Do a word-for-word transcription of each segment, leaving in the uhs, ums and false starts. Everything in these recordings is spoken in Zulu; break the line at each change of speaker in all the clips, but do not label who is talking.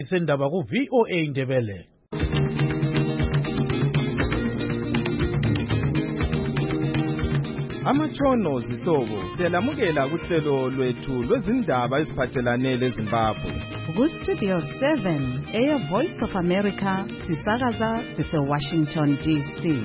Isendaba ku V O A Ndebele.
Amatshono zihlobo siyalamukela kuhlelo lwethu lwezindaba eziphathelane leZimbabwe.
Ku Studio seven, Air Voice of America, sisakaza sise Washington D C.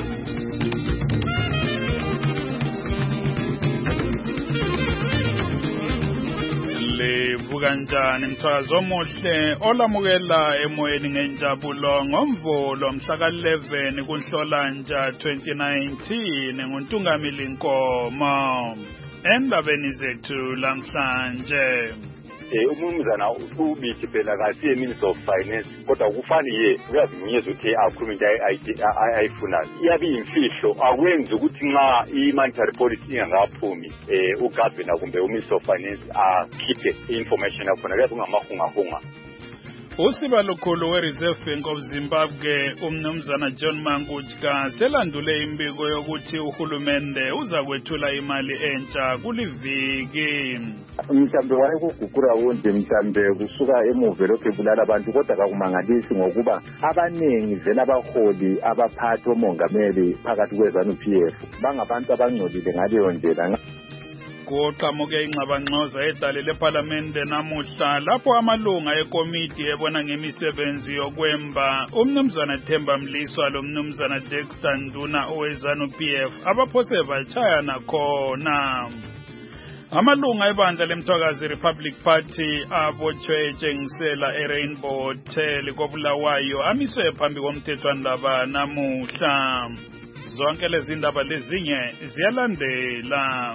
Kanjani mthakazo omuhle olamukela emoyeni ngenjabulo ngomvulo mhla ka eleven kuNhlolanja twenty nineteen nguNtungamili Nkomo endabeni zethu lamhlanje.
Eh umumzana ubithi phela kasi Minister of Finance kodwa kufani ye uyazinyeza ukuthi akhulume into ayifuna iyabi imfihlo akwenzi ukuthi nxa i-monetary policy ingakaphumi eh uGovernor kumbe uMinister of Finance akhiphe information yakhona kuyabe kungamahungahunga.
Usiba lokhulu we-Reserve Bank of Zimbabwe umnumzana John Mangutska selandule imbiko yokuthi uhulumende uza kwethula imali entsha kuliviki.
Mhlambe wayekugugura wonke mhlambe kusuka emuva lokho ebulala abantu kodwa kakumangalisi ngokuba abaningi vele abaholi abaphathi omongameli phakathi kweZANU-P F bangabantu abangcolile ngaleyo ndlela.
Kuqhamuke ingxabangxoza edale leParliamente namuhla lapho amalunga ekomiti ebona ngemisebenzi yokwemba umnumzana Themba Mliswa lo mnumzana Dexter Nduna oweZANU-P F abaphose bachayana khona. Amalunga ebandla lemthwakazi Republic Party abotshwe etshengisela eRainbow Hotel koBulawayo amiswe phambi komthethwandaba namuhla. Zonke lezi ndaba lezinye ziyalandela.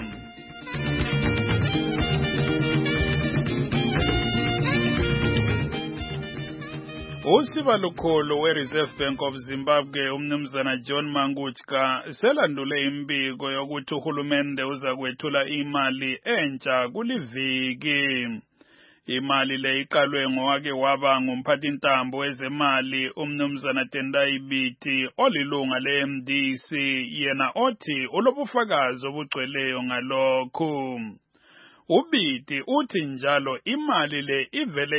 Usiba lokhulu we-Reserve Bank of Zimbabwe umnumzana John Mangutska selandule imbiko yokuthi uhulumende uza kwethula imali entsha kuliviki. Imali le iqalwe ngowake waba ngumphathintambo wezemali umnumzana Tendai Biti olilunga le-M D C yena othi ulobufakazi obugcweleyo ngalokhu. Ubiti uthi njalo imali le ivele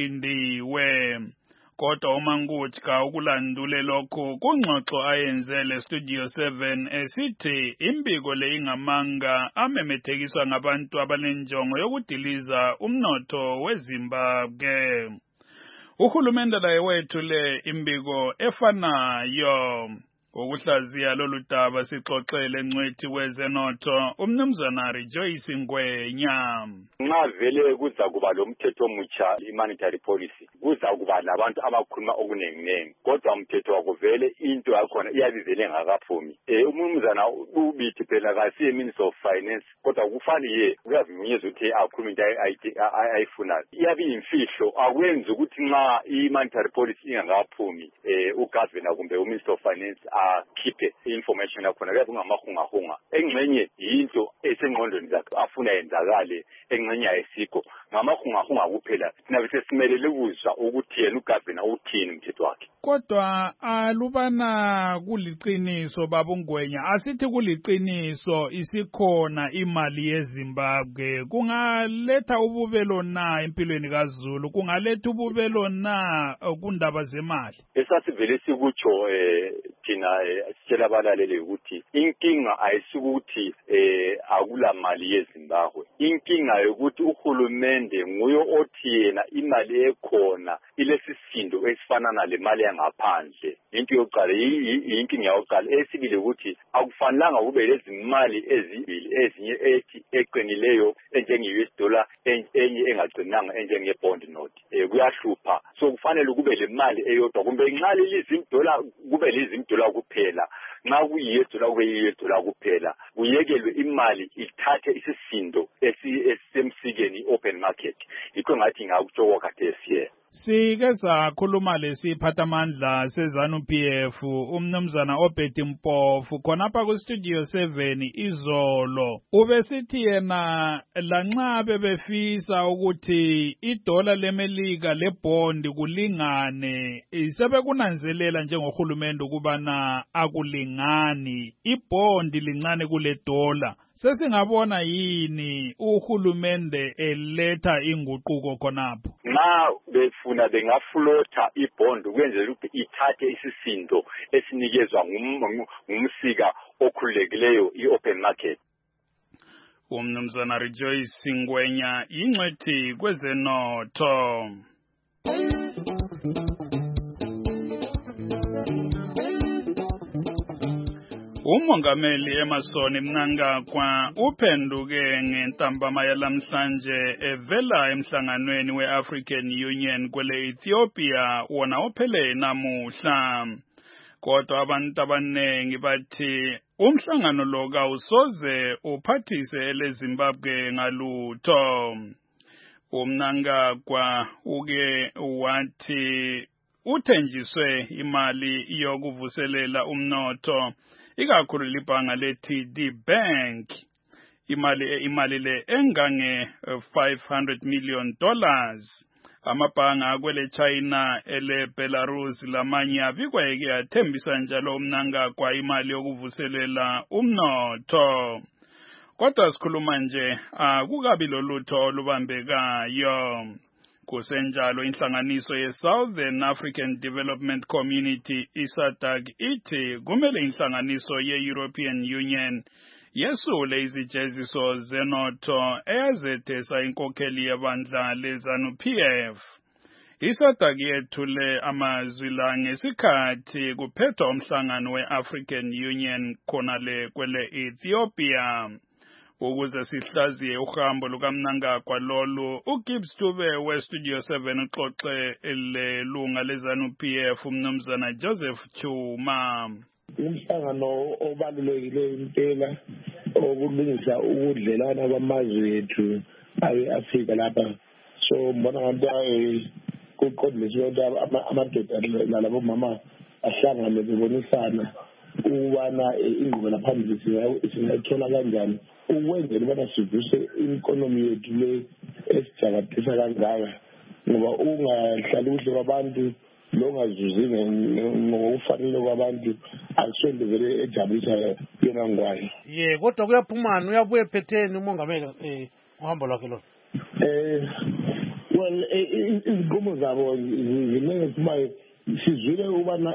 isidindiwe. Kodwa uMangutska ukulandule lokhu kungxoxo ayenzele Studio seven esithi imbiko le ingamanga amemethekiswa ngabantu abanenjongo yokudiliza umnotho weZimbabwe. Uhulumende laye wethule imbiko efanayo. Ukuhlaziya lolu daba sixoxele ngcwethi wezenotho umnumzana Rejoice Ngwenya.
Nxa vele kuza kuba lomthetho omutsha i-monetary policy kuza kuba labantu abakhuluma okunenginengi kodwa umthetho wakuvele into yakhona iyabivele ngakaphumi. Eh umnumzana ubithi phela kasi Minister of Finance kodwa kufani ye uyazinyeza ukuthi akhulume into ayifunayo iyabi imfihlo akwenzi ukuthi nxa i-monetary policy ingakaphumi eh uGovernor kumbe uMinister of Finance akhiphe information yakhona kuyabe kungamahungahunga engxenye into esengqondweni zakhe afuna yenzakale engxenye ayisikho ngamahungahunga kuphela thina bese simelele ukuzwa ukuthi yena uGovernor uthini umthetho wakhe.
Kodwa alubana kuliqiniso babungwenya asithi kuliqiniso isikhona imali yeZimbabwe kungaletha ububelo na empilweni kaZulu kungaletha ububelo na kundaba zemali.
Esasivele sikutsho eh thina sitshela abalaleli ukuthi inkinga ayisukuthi eh akula mali yeZimbabwe. Inkinga yokuthi uhulumende nguyo othi yena imali ekhona ilesisindo esifana nale mali yangaphandle. Into yokuqala inkinga yokuqala esibili ukuthi akufanelanga kube lezimali ezibili ezinye ethi eqinileyo enjenge-U S dollar enye engaqinanga enjenge bond note. Eh kuyahlupha so kufanele kube le mali eyodwa kumbe nxa lizim dollar kube lizim dollar kuphela nxa kuyi-U S dollar kube yi-U S dollar kuphela kuyekelwe imali ithathe isisindo esisemsikeni open market yikho ngathi ngakutsho khathesi ye.
Sike sakhuluma lesiphathamandla seZANU-P F umnumzana Obedi Mpofu khonapha ku Studio seven izolo ubesithi yena lanxa bebefisa ukuthi idola lemelika lebond kulingane sebekunanzelela njengohulumende ukubana akulingani ibond lincane kule dola. Sesingabona yini uhulumende eletha inguquko khonapho?
nxa befuna bengaflota ibond ukwenzela ukuthi ithathe isisindo esinikezwa ngumsika okhululekileyo i-open market.
Umnumzana Rejoice Ngwenya ingcwethi kwezenotho. Umongameli Emmerson Mnangagwa uphenduke ngentambama yalamhlanje evela emhlanganweni we-African Union kwele Ethiopia wona ophele namuhla. Kodwa abantu abanengi bathi umhlangano lo kawusoze uphathise eleZimbabwe ngalutho. Umnangagwa uke wathi uthenjiswe imali yokuvuselela umnotho ikakhulu libhanga le-T D Bank, imali imali le engange five hundred million dollars. Amabhanga kwele China ele Belarus lamanye abikweke athembisa njalo umnangagwa imali yokuvuselela umnotho. Kodwa sikhuluma nje akukabi lolutho olubambekayo. Kusenjalo inhlanganiso ye-Southern African Development Community I S A D C ithi kumele inhlanganiso ye-European Union yesule izijeziso zenotho eyazethesa inkokheli yebandla leZANU P F. I S A D C yethule amazwi la ngesikhathi kuphethwa umhlangano we-African Union khonale kwele Ethiopia. Ukuze sihlaziye uhambo lukaMnangagwa lolu, uGibbs Dube we-Studio seven uxoxe elunga leZANU P F umnumzana Joseph Chuma.
Umhlangano obalulekile impela okulungisa ubudlelwano bamazwe ethu abe-Afrika lapha. So mbona ngathi kuqondiswe ukuthi amadoda nalabo mama ahlangane bebonisana ukubana ingqubela phambili singayithola kanjani ukwenzela ubana sivuse ikonomi yethu le esijakadisa kangaka, ngoba ungahlali kuhle kwabantu longazuzi ngokufanele kwabantu akusonto vele ejabulisa yona ngwayo.
Ye kodwa kuyaphumana uyabuye phetheni umongameli eh uhambo lwakhe lo.
Eh well izinqumo zabo ziningi kuba sizwile ubana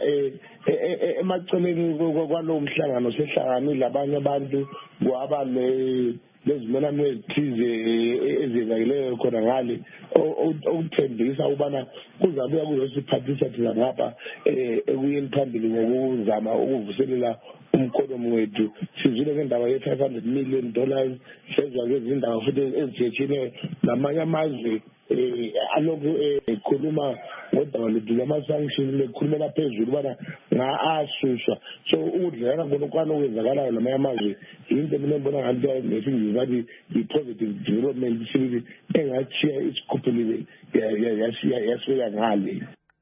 emaceleni kwalo mhlangano sehlanganile abanye abantu kwaba le lezimelano ezithize ezenzakileyo khona ngale okuthembisa ubana kuzabuya kuzosiphathisa thina ngapha ekuyeni phambili ngokuzama ukuvuselela umkhonomi wethu. Sizwile ngendaba ye-five hundred million dollars sezwa ngezindawo futhi ezitshiyetshiyeneyo namanye amazwe aloku ekhuluma ngodaba lwethu lama-sanctions lekhulumela phezulu ubana nga-asuswa. So ukudlelana konokwana okwenzakalayo namanye amazwe yinto mina mbona ngathi ngesingisi bathi i-positive development sibili engatshiya isikhuphulile yasifika ngale.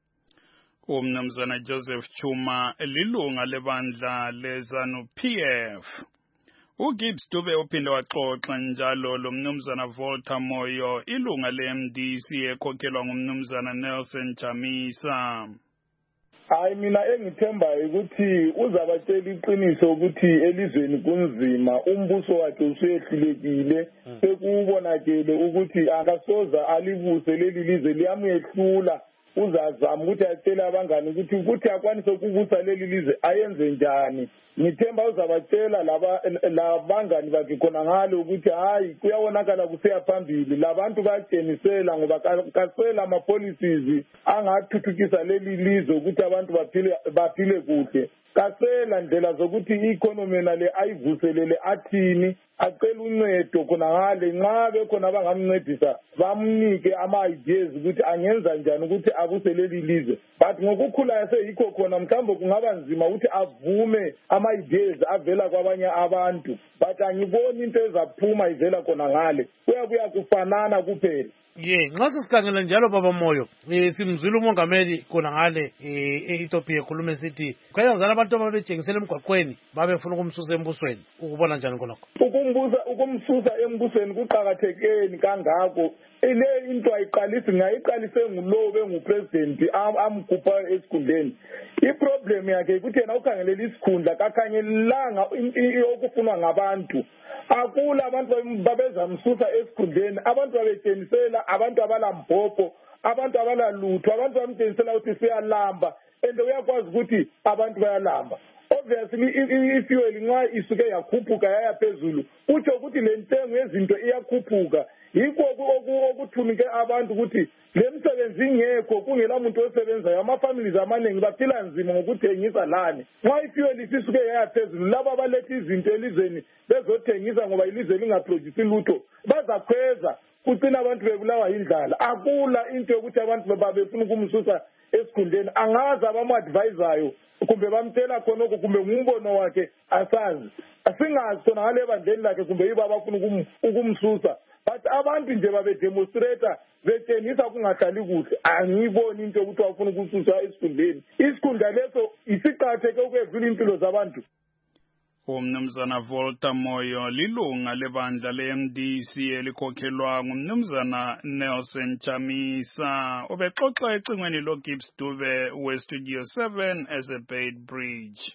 Umnumzana Joseph Chuma lilunga lebandla leZANU P F. uGibbs Dube uphinde waxoxa njalo lo mnumzana Volta Moyo ilunga le-M D C ekhokhelwa ngumnumzana Nelson Chamisa.
Hayi mina engithembayo ukuthi uzabatshela iqiniso ukuthi elizweni kunzima, umbuso wakhe usehlulekile, sekubonakele ukuthi akasoza alivuse leli lizwe liyamehlula. Uzazama ukuthi atshele abangani ukuthi ukuthi akwanise ukubusa leli lizwe ayenze njani. Ngithemba uzabatshela laba labangani bakhe khona ngalo ukuthi hayi kuyawonakala kuseya phambili, labantu batshenisela ngoba kasela ama policies angathuthukisa leli lizwe ukuthi abantu baphile baphile kuhle. Kasela ndlela zokuthi i-economy nale ayivuselele athini, acela uncedo khona ngale nxa bekhona abangamncedisa bamnike ama-ideas ukuthi angenza njani ukuthi abuse leli lizwe. But ngokukhula yaseyikho khona mhlawumbe kungaba nzima ukuthi avume ama-ideas avela kwabanye abantu, but angiboni into ezaphuma ivela khona ngale, kuyabuya kufanana kuphela.
Ye nxa sikhangela njalo baba Moyo eh simzwile umongameli khona ngale e-Ethiopia ekhuluma esithi kwayenzana abantu ababetshengisela emgwaqweni babefuna ukumsusa embusweni, ukubona njani khonokho?
Ukumbuza ukumsusa embusweni kuqhakathekeni kangako. Ile into ayiqalisi ngayiqalise ngulobe ngupresident amgupha esikhundleni. Iproblem yakhe ukuthi yena ukhangelela isikhundla kakhangelanga okufunwa ngabantu. Akula abantu babeza msusa esikhundleni, abantu babetshenisela abantu abalambhopho, abantu abalalutho abantu bamtshengisela ukuthi siyalamba and uyakwazi ukuthi abantu bayalamba. Obviously ifuel nxa isuke yakhuphuka yaya phezulu utsho ukuthi le ntengo yezinto iyakhuphuka. Yikho okuthunike abantu ukuthi le msebenzi ingekho kungela muntu osebenzayo. Ama-families amaningi baphila nzima ngokuthengisa lani. Nxa ifuel isisuke yaya phezulu laba abaletha izinto elizweni bezothengisa ngoba ilizwe lingaproduce lutho bazakhweza kucina abantu bebulawa yindlala. Akula into yokuthi abantu babefuna ukumsusa esikhundleni. Angazi abamu-advisayo kumbe bamtshela khonoko kumbe ngumbono wakhe asazi. Asingazi khona ngale bandleni lakhe kumbe yibo abafuna ukumsusa. But abantu nje babedemonstrata betshengisa kungahlali kuhle. Angiyiboni into yokuthi wafuna ukususa esikhundleni. Isikhundla leso isiqatheke ukwedlula impilo zabantu.
Umnumzana Volta Moyo lilunga lebandla le-M D C elikhokhelwa ngumnumzana Nelson Chamisa obexoxa ecingweni loGibbs Dube we-Studio seven as a Bait Bridge.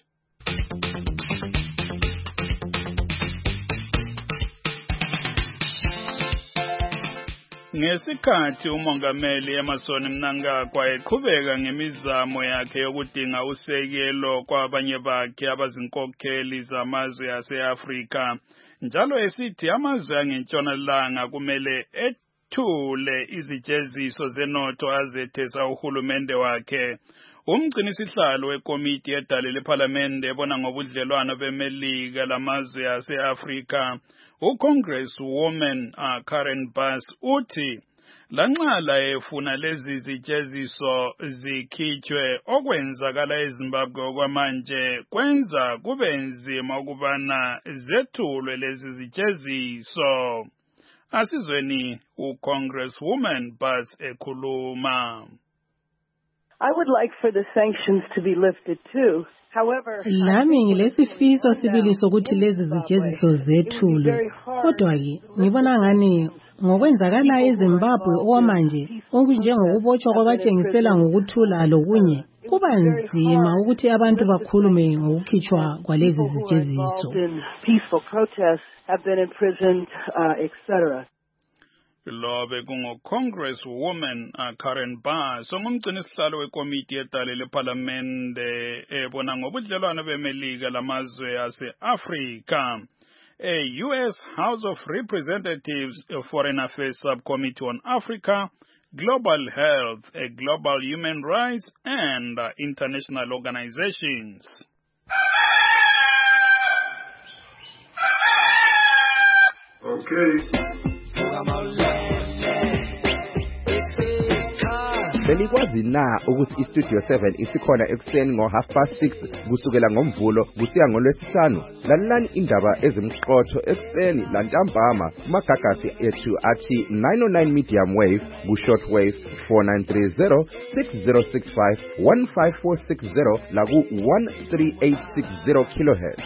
Ngesikhathi umongameli Emmerson Mnangagwa eqhubeka ngemizamo yakhe yokudinga usekelo kwabanye bakhe abazinkokheli zamazwe ase-Afrika, njalo esithi amazwe angentshonalanga kumele ethule izijeziso zenotho azethesa uhulumende wakhe. Umgcinisihlalo wekomiti yedale lephalamende ebona ngobudlelwano bemelika lamazwe ase-Afrika, uCongresswoman uh, Karen Bass uthi lanxala efuna lezi zijeziso zikhitshwe okwenzakala eZimbabwe okwamanje kwenza kube nzima ukubana zethulwe lezi zijeziso. Asizweni uCongresswoman Bass ekhuluma.
I would like for the sanctions to be lifted too. However,
lami ngilesifiso sibili sokuthi lezi zijeziso zethulwe. Kodwa-ke ngibona ngani ngokwenzakala eZimbabwe okwamanje okunjengokubotshwa kwabatshengisela ngokuthula lokunye kuba nzima ukuthi abantu bakhulume ngokukhitshwa kwalezi zijeziso.
Peaceful protests have been imprisoned, uh, et cetera.
Lobe kungo-Congresswoman uh, Karen Bass ongumgcinisihlalo wekomiti yedale lephalamende ebona ngobudlelwano bemelika lamazwe ase-Afrika. A U S House of Representatives Foreign Affairs Subcommittee on Africa, Global Health, a Global Human Rights and uh, International Organizations.
Okay.
Belikwazi na ukuthi iStudio seven isikhona ekuseni ngo half past six kusukela ngomvulo kusiya ngolwesihlanu. Lalelani indaba ezimqotho ekuseni lantambama kumagagasi ethu athi nine oh nine medium wave ku short wave four nine three zero six zero six five one five four six zero la ku one three eight six zero kilohertz.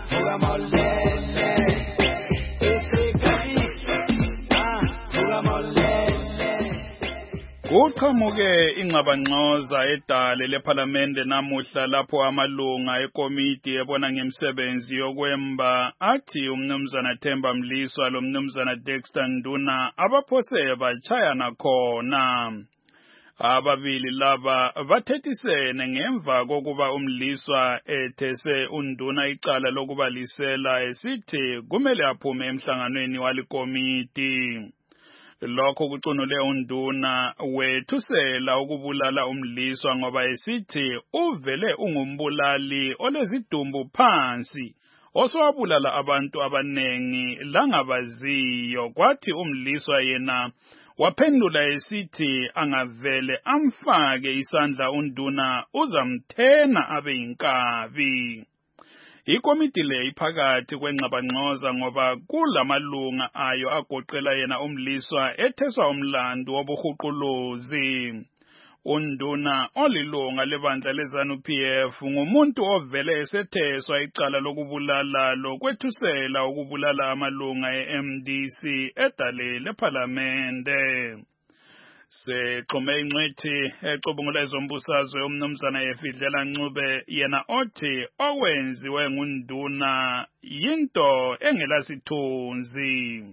Kuqhamuke ingxabangxoza edale lephalamende namuhla lapho amalunga ekomiti ebona ngemsebenzi yokwemba athi umnumzana Themba Mliswa lo mnumzana Dexter Nduna abaphose bachayana khona. Ababili laba bathethisene ngemva kokuba umliswa ethese uNduna icala lokubalisela esithi kumele aphume emhlanganweni walikomiti. Lokho kucunule uNduna wethusela ukubulala umliswa ngoba esithi uvele ungumbulali olezidumbu phansi osowabulala abantu abanengi langabaziyo. Kwathi umliswa yena waphendula esithi angavele amfake isandla uNduna uzamthena abe yinkabi. Ikomiti le iphakathi kwengxabangxoza ngoba kulamalunga ayo agoqela yena umliswa etheswa umlando wobuhuquluzi. uNduna olilunga lebandla leZANU P F ngumuntu ovele esetheswa icala lokubulala lokwethusela ukubulala amalunga e-M D C edale lephalamende. Sexhume ingcithi ecubungula ezombusazwe umnumzana Efidlela Ncube yena othi okwenziwe nguNduna yinto engelasithunzi.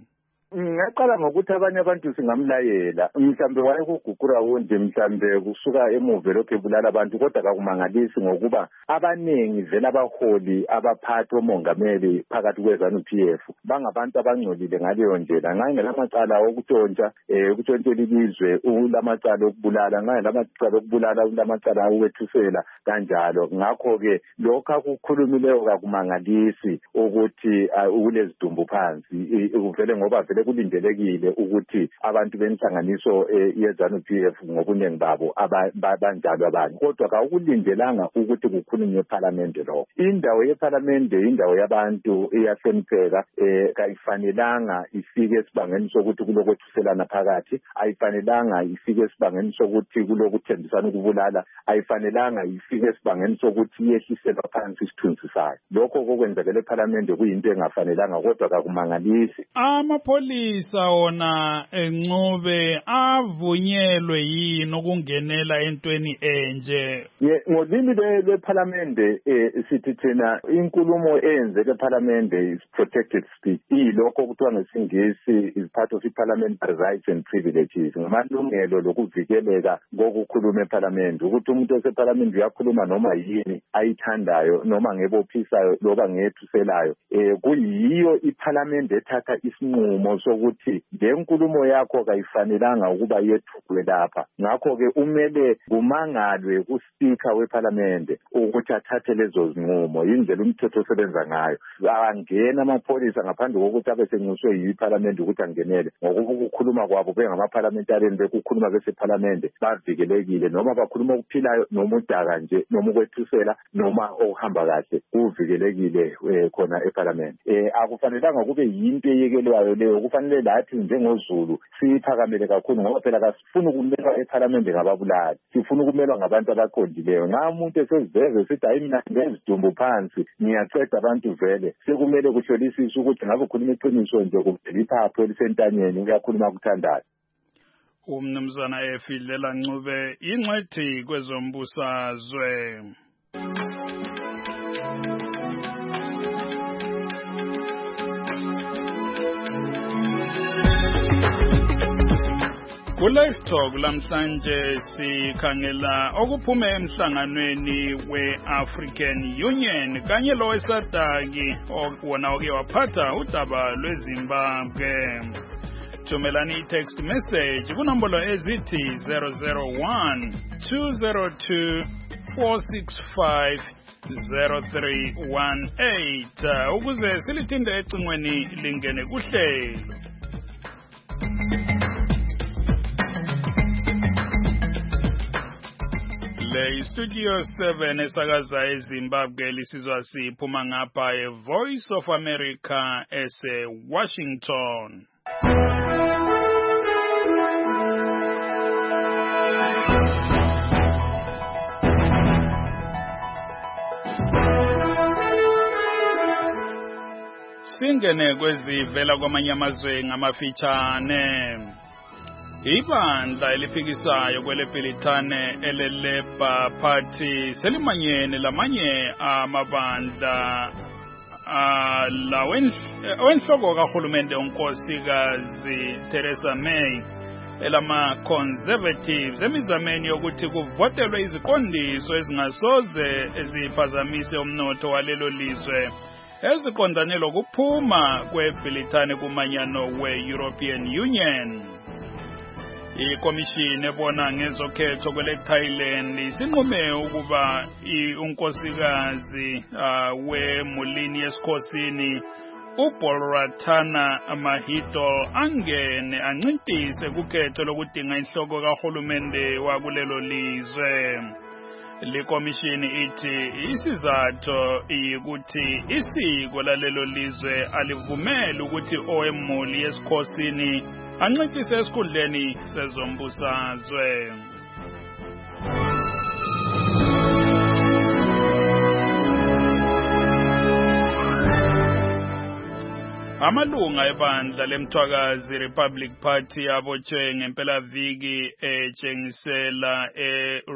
ngaqala ngokuthi abanye abantu singamlayela mhlambe wayekugugura wonke mhlambe kusuka emuva lokho ebulala abantu kodwa kakumangalisi ngokuba abanengi vela abaholi abaphathi omongameli phakathi kweZANU-P F bangabantu abangcolile ngaleyo ndlela ngangelamacala okutshontsha eh ukutshontsha ilizwe ulamacala okubulala ngangelamacala okubulala ulamacala okwethusela kanjalo ngakho ke lokho akukhulumileyo kakumangalisi ukuthi kulezidumbu phansi uvele ngoba vele kulindelekile ukuthi abantu benhlanganiso yeZANU-P F ngobuningi babo abanjalo abanye kodwa kawukulindelanga ukuthi kukhulunywe eParliament lo indawo yeParliament indawo yabantu iyahlonipheka eh kayifanelanga ifike esibangeni sokuthi kulokwethuselana phakathi ayifanelanga ifike esibangeni sokuthi kulokuthembisana ukubulala ayifanelanga ifike esibangeni sokuthi yehliselwa phansi isithunzi sayo lokho kokwenzekela eParliament kuyinto engafanelanga kodwa kakumangalisi
amapolisa wona enxube avunyelwe yini ukungenela entweni enje
ye ngolimi lweParliament eh sithi thina inkulumo eyenzeke eParliament is protected speech ilokho kuthiwa ngesingisi is part of parliamentary rights and privileges ngamalungelo lokuvikeleka kokukhuluma eParliament ukuthi umuntu oseParliament uyakhuluma noma yini ayithandayo noma ngebophisayo loba ngethuselayo eh kuyiyo iParliament ethatha isinqumo sokuthi le nkulumo yakho kayifanelanga ukuba yethulwe lapha ngakho ke umele kumangalwe kuSpeaker weParliament ukuthi athathe lezo zinqumo indlela umthetho osebenza ngayo angena amapolisa ngaphandle kokuthi abe senyuswe yiParliament ukuthi angenele ngokuba ukukhuluma kwabo bengamaparliamentarian bekukhuluma beseParliament bavikelekile noma bakhuluma ukuphilayo noma udaka nje noma ukwethusela noma okuhamba kahle kuvikelekile khona eParliament eh akufanelanga kube yinto eyekelwayo leyo kufanele lathi njengozulu siphakamele kakhulu ngoba phela kasifuni ukumelwa eParliament ngababulali sifuna ukumelwa ngabantu abaqondileyo nxa umuntu eseziveze sithi hayi mina ngezidumbu phansi ngiyaqeda abantu vele sekumele kuhlolisiswe ukuthi ngabe ukhuluma iqiniso nje kumbe iphapho elisentanyeni uyakhuluma kuthandayo
umnumzana Efidlela Ncube ingcwethi kwezombusazwe Ku-Live Talk lamhlanje sikhangela okuphume emhlanganweni we-African Union kanye lo wesadaki wona oke waphatha udaba lweZimbabwe. Thumelani i-text message kunombolo ezithi zero zero one two zero two four six five zero three one eight ukuze silithinde ecingweni lingene kuhlelo. Le Studio seven esakaza eZimbabwe lisizwa siphuma ngapha eVoice of America ese Washington. Singene kwezivela kwamanye amazwe ngamafitshane. Ibandla eliphikisayo kweleBrithani eleleBha Party selimanyene lamanye amabandla lawenhloko kahulumende unkosikazi Theresa May elama-Conservatives emizameni yokuthi kuvotelwe iziqondiso ezingasoze eziphazamise umnotho walelo lizwe eziqondane lokuphuma kweBrithani kumanyano we-European Union. Ikomishini ebona ngezokhetho kwele Thailand isinqume ukuba unkosikazi uh, wemulini yesikhosini uBolratana Mahidol angene ancintise kukhetho lokudinga inhloko kahulumende wakulelo lizwe. Likomishini ithi isizathu ukuthi isiko lalelo lizwe alivumeli ukuthi owemuli yesikhosini ancintise esikhundleni sezombusazwe. Amalunga ebandla lemthwakazi Republic Party abotshwe ngempelaviki etshengisela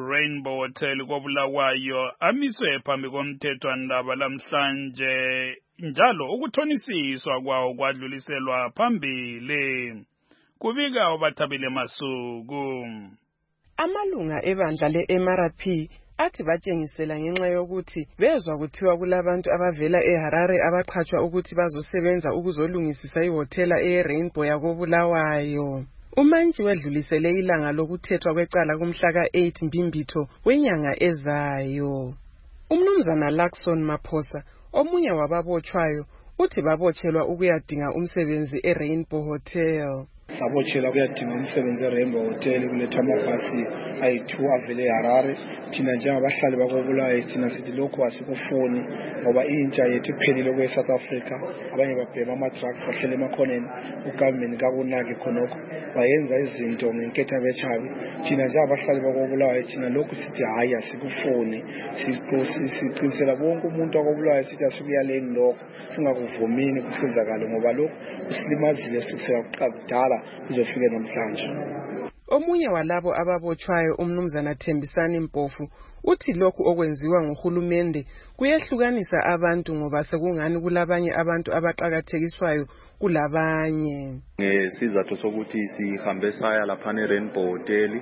eRainbow Hotel koBulawayo amiswe phambi komthethwandaba lamhlanje njalo ukuthonisiswa kwawo kwadluliselwa phambili. Kubika uBathabile Masuku.
Amalunga ebandla le-M R P athi batshengisela ngenxa yokuthi bezwa kuthiwa kulabantu abavela eHarare abaqhatshwa ukuthi bazosebenza ukuzolungisisa ihotela eRainbow yakoBulawayo. Umantshi wedlulisele ilanga lokuthethwa kwecala kumhla ka-eight Mbimbitho wenyanga ezayo. Umnumzana Lakson Maphosa, omunye wababotshwayo, uthi babotshelwa ukuyadinga umsebenzi eRainbow Hotel.
Sabotshelwa kuyadinga umsebenzi eRainbow Hotel kuletha amabhasi ayi-two avele eHarare. Thina njengabahlali bakoBulawayo thina sithi lokhu asikufuni ngoba intsha yethu iphelile kwe-South Africa. Abanye babhema ama-drugs bahlele emakhoneni. Ugovernment kakunaki khonokho bayenza izinto ngenketha bechabi. Thina njengabahlali bakoBulawayo thina lokhu sithi hayi asikufuni. Siqinisela bonke umuntu wakoBulawayo sithi asikuyaleni lokho singakuvumini kusenzakale ngoba lokhu usilimazile kusukela kudala kuzofika namhlanje.
Omunye walabo ababotshwayo umnumzana Thembisani Mpofu uthi lokhu okwenziwa nguhulumende kuyehlukanisa abantu ngoba sekungani kulabanye abantu abaqhakathekiswayo kulabanye.
Ngesizathu sokuthi sihambe saya lapha eRainbow Hotel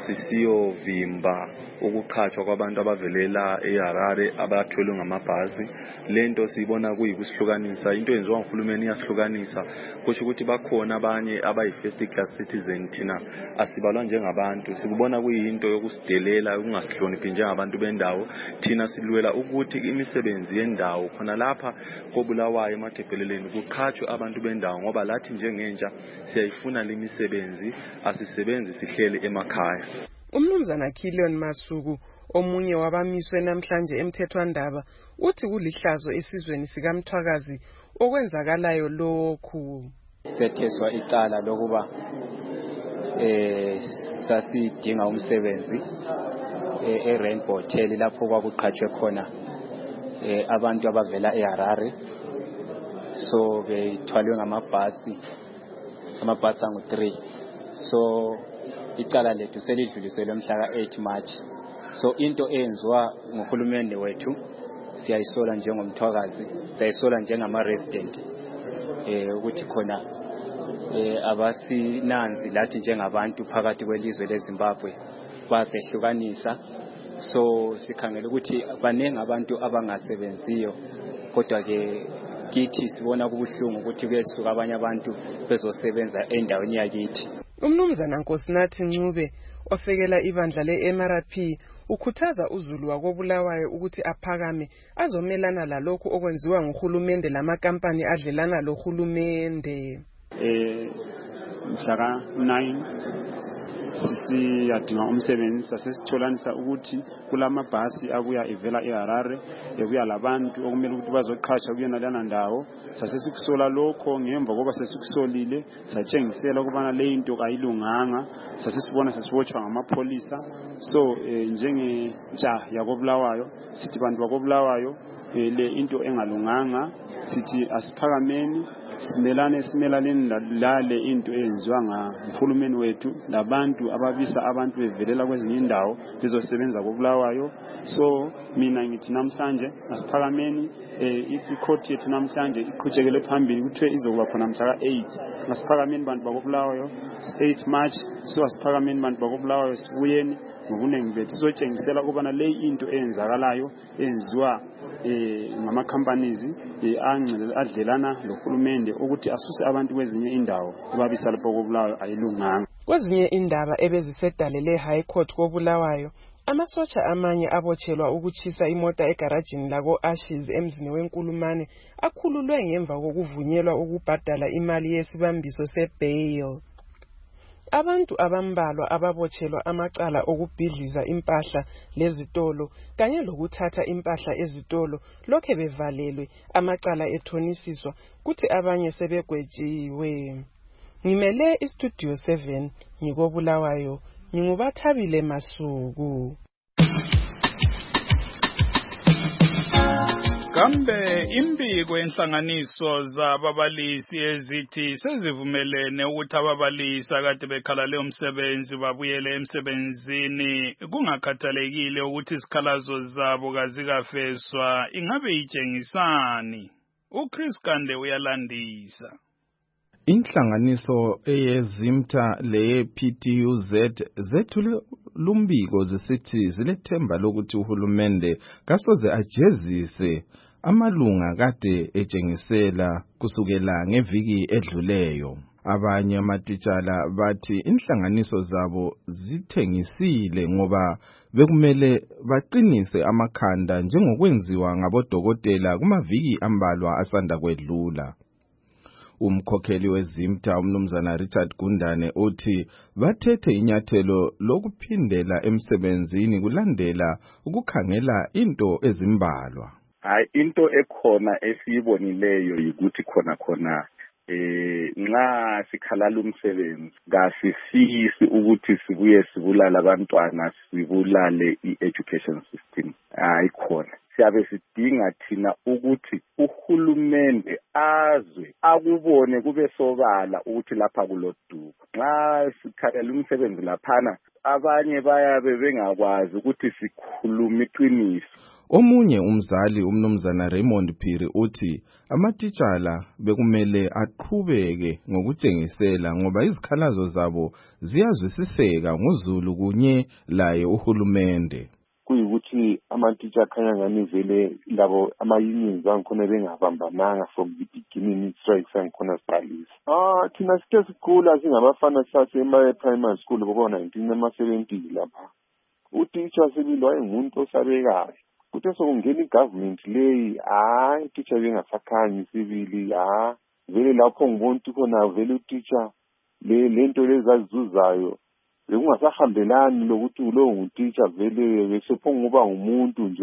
sisiyovimba ukuqhatshwa kwabantu abavelela eHarare abathwele ngamabhasi. Lento sibona kuyikusihlukanisa, into enziwa nguhulumeni iyasihlukanisa. Kusho ukuthi bakhona abanye abayi-first class citizen thina asibalwa njengabantu. Sikubona kuyinto yokusidelela ukungasihloniphi njengabantu bendawo. Thina silwela ukuthi imisebenzi yendawo khona lapha koBulawayo emaDebheleleni kuqhatshwe abantu bendawo ngoba lathi njengentsha siyayifuna lemisebenzi, asisebenzi sihlele emakhaya.
Umnumzana Kilion Masuku, omunye wabamiswe namhlanje emthethwandaba, uthi kulihlazo esizweni sikaMthwakazi okwenzakalayo lokhu.
Setheswa icala lokuba eh sasidinga umsebenzi eRainbow Hotel lapho kwakuqhatshwe khona eh abantu abavela eHarare. So bethwalwe ngamabhasi amabhasi angu three. So icala lethu selidluliselwe mhla ka-eight March. So into eyenziwa nguhulumende wethu siyayisola njengomthwakazi, siyayisola njengama resident eh ukuthi khona eh abasinanzi lathi njengabantu phakathi kwelizwe leZimbabwe basehlukanisa. So sikhangela ukuthi baningi abantu abangasebenziyo kodwa ke kithi sibona kubuhlungu ukuthi kuyesuka abanye abantu bezosebenza endaweni yakithi.
Umnumzana Nkosinathi Ncube osekela ibandla le-M R P ukhuthaza uZulu wakoBulawayo ukuthi aphakame azomelana lalokho okwenziwa nguhulumende lamakampani adlelana lohulumende.
Eh mhla ka nine siyadinga umsebenzi sasesitholanisa ukuthi kulamabhasi akuya evela eHarare ebuya labantu okumele ukuthi bazoqhatsha kuyena lana ndawo. Sasesikusola lokho ngemva ngoba sesikusolile satshengisela ukubana le into ayilunganga. Sasesibona sesibotshwa ngamapolisa. So njengentsha yakoBulawayo sithi bantu bakoBulawayo le into engalunganga sithi asiphakameni simelane simelaleni lale into eyenziwa nguhulumeni wethu labantu ababisa abantu bevelela kwezinye indawo bezosebenza koBulawayo. So mina ngithi namhlanje asiphakameni icourt yethu namhlanje iqhutshekele phambili kuthiwe izokuba khona mhla ka-eight. Asiphakameni bantu bakoBulawayo eight March. So asiphakameni bantu bakoBulawayo sibuyeni ngokuningi bethu sizotshengisela ukubana le into eyenzakalayo enziwa ngama companies adlelana lohulumende ukuthi asuse abantu kwezinye indawo babisa lapho koBulawayo ayilunganga.
Kwezinye indaba ebezisedalele High Court koBulawayo, amasotsha amanye abotshelwa ukuchisa imota egarajini lako Ashes emzini wenkulumane akhululwe ngemva kokuvunyelwa ukubhadala imali yesibambiso sebail. Abantu abambalwa ababotshelwa amacala okubhidliza impahla lezitolo kanye lokuthatha impahla ezitolo lokhe bevalelwe amacala ethonisiswa kuthi abanye sebegwetshiwe. Ngimele iStudio seven ngikoBulawayo, nginguBathabile Masuku.
Kambe imbiko enhlanganiso zababalisi ezithi sezivumelene ukuthi ababalisi akade bekhalale umsebenzi babuyele emsebenzini kungakhathalekile ukuthi isikhalazo zabo kazikafeswa, ingabe itshengisani? uChris Kande uyalandisa.
Inhlanganiso eyezimta leye-P T U Z zethule lumbiko zisithi zilethemba lokuthi uhulumende kasoze ajezise amalunga kade etshengisela kusukela ngeviki edluleyo. Abanye amatitshala bathi inhlanganiso zabo zithengisile ngoba bekumele baqinise amakhanda njengokwenziwa ngabodokotela kumaviki ambalwa asanda kwedlula. Umkhokheli wezimta umnumzana Richard Gundane uthi bathethe inyathelo lokuphindela emsebenzini kulandela ukukhangela into ezimbalwa.
Hayi into ekhona esiyibonileyo ukuthi khona khona eh nxa sikhalala umsebenzi ngasifisi ukuthi sibuye sibulala abantwana sibulale i-education system hayi khona. Siyabe sidinga thina ukuthi uhulumende azwe akubone kube sobala ukuthi lapha kulodumo. Nxa sikhalela umsebenzi laphana abanye bayabe bengakwazi ukuthi sikhuluma iqiniso.
Omunye umzali umnumzana Raymond Phiri uthi amatitshala bekumele aqhubeke ngokutshengisela ngoba izikhalazo zabo ziyazwisiseka ngozulu kunye laye uhulumende.
Kuyikuthi amatitsha akhanya ngani vele labo ama-unions angikhona bengabambananga from the beginning strikes angikhona siqalisa. Ah thina sithe sikhula singabafana sase ema-primary school bobo nineteen ama-seventy lapha. Utitsha sibili wayengumuntu osabekayo. Kuthe sokungena i-government leyi hayi utitsha bengasakhanyi sibili ha vele lapho ngibona ukuthi khona vele utitsha le lento lezazizuzayo bekungasahambelani lokuthi lo ngutitsha vele besephonga ukuba ngumuntu nje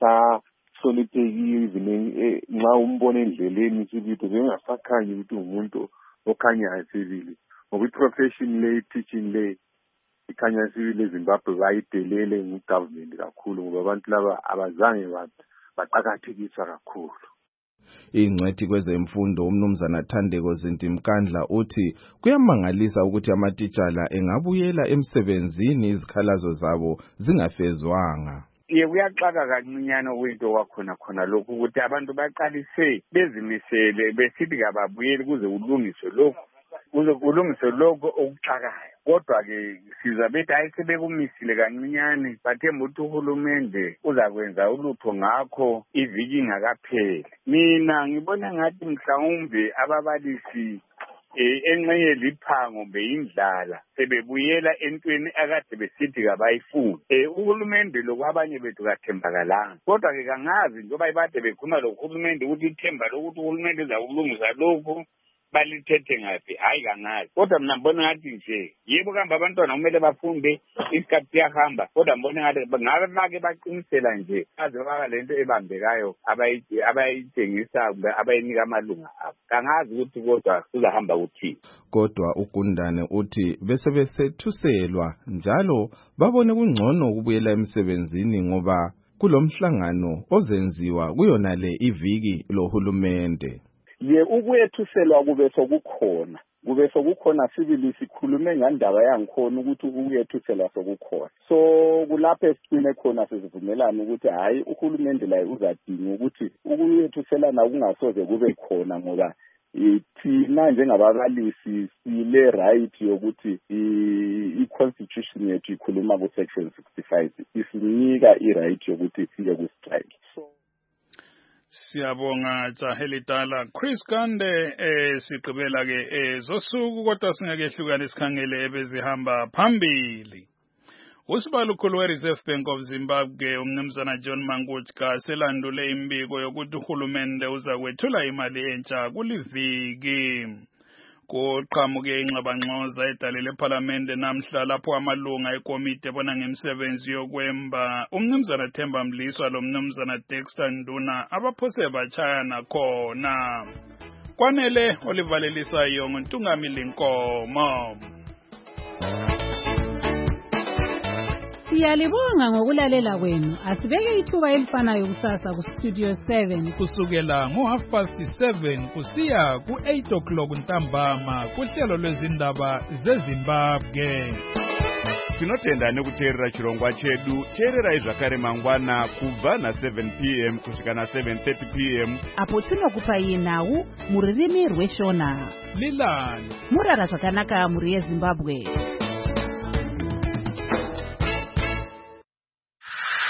ongasahloniphekile even nxa umbona endleleni sibili bengasakhanyi ukuthi umuntu okhanyayo sibili ngoba i-profession le teaching le ikhanya sibili eZimbabwe bayidelele ngu-government kakhulu ngoba abantu laba abazange baqakathekiswa kakhulu.
Ingcwethi kwezemfundo umnumzana Thandeko Zintimkandla uthi kuyamangalisa ukuthi amatitshala engabuyela emsebenzini izikhalazo zabo zingafezwanga.
Ye kuyaxaka kancinyane kwento kwakhona khona lokhu ukuthi abantu baqalise bezimisele besithi kababuyeli kuze ulungiswe lokhu kuze kulungiswe lokho okuxakayo. Kodwa ke siza bethi hayi sebekumisile kancinyane bathemba ukuthi uhulumende uzakwenza ulutho ngakho iviki ingakapheli. Mina ngibona ngathi mhlawumbe ababalisi eh enxeye liphango beyindlala sebebuyela entweni akade besithi kabayifuni. Eh uhulumende lokwabanye bethu kathembakalanga. Kodwa ke kangazi njoba ibade bekhuluma lo uhulumende ukuthi ithemba lokuthi uhulumende uzakulungisa lokho balithethe ngaphi hayi kangazi. Kodwa mina ngibona ngathi nje yebo kamba abantwana kumele bafunde isikhathi siyahamba kodwa ngibona ngathi ngabe bake baqinisela nje aze baka lento ebambekayo abayithengisa abayinika amalunga abo kangazi ukuthi kodwa kuzahamba uthini.
Kodwa uGundane uthi bese besethuselwa njalo babone kungcono ukubuyela emsebenzini ngoba kulomhlangano ozenziwa kuyona le iviki lohulumende.
Ye ukuyethuselwa kube sokukhona kube sokukhona sibili sikhulume ngandaba yangikhona ukuthi ukuyethuselwa sokukhona so kulapho esicine khona sizivumelana ukuthi hayi uhulumende la uzadinga ukuthi ukuyethuselana kungasoze kube khona ngoba thina njengababalisi sile right yokuthi i-constitution yethu ikhuluma ku section sixty-five isinika i-right yokuthi siye ku strike.
Siyabonga Jahelitala Chris Kande eh sigqibela ke ezosuku kodwa singakehlukana isikhangele ebezihamba phambili. Usibalukhulu we-Reserve Bank of Zimbabwe umnumzana John Mangutska selandule imbiko yokuthi uhulumende uzakwethula imali entsha kuliviki. Kuqhamuke ingxabangxoza edalile eParliament namhla lapho amalunga ekomiti ebona ngemisebenzi yokwemba umnumzana Themba Mliswa lo mnumzana Dexter Nduna abaphose bachayana khona. Kwanele Olivalelisa yonke Ntungamili Nkomo.
Siyalibonga ngokulalela kwenu. Asibeke ithuba elifanayo kusasa ku Studio seven
kusukela ngo half past seven kusiya ku eight o'clock ntambama kuhlelo lwezindaba zeZimbabwe.
tinotenda nekuteerera chirongwa chedu. Teererai zvakare mangwana kubva na seven p m kusvika na seven thirty p m
apo tinokupai nhau mururimi rweshona.
Milani
murara zvakanaka muri yeZimbabwe.